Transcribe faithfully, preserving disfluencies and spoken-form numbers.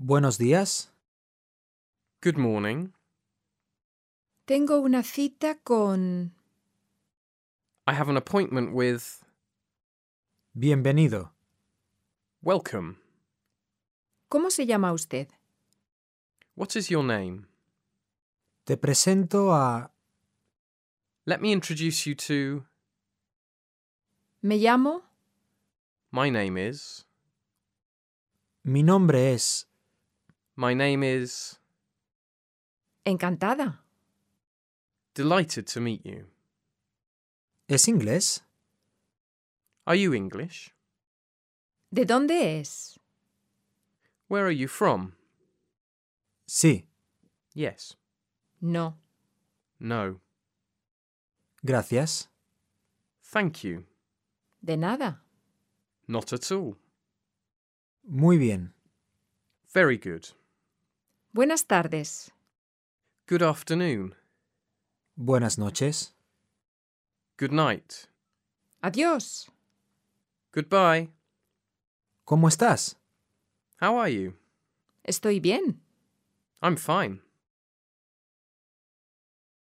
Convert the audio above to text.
Buenos días. Good morning. Tengo una cita con... I have an appointment with... Bienvenido. Welcome. ¿Cómo se llama usted? What is your name? Te presento a... Let me introduce you to... Me llamo... My name is... Mi nombre es... My name is... Encantada. Delighted to meet you. ¿Es inglés? Are you English? ¿De dónde es? Where are you from? Sí. Yes. No. No. Gracias. Thank you. De nada. Not at all. Muy bien. Very good. Buenas tardes. Good afternoon. Buenas noches. Good night. Adiós. Goodbye. ¿Cómo estás? How are you? Estoy bien. I'm fine.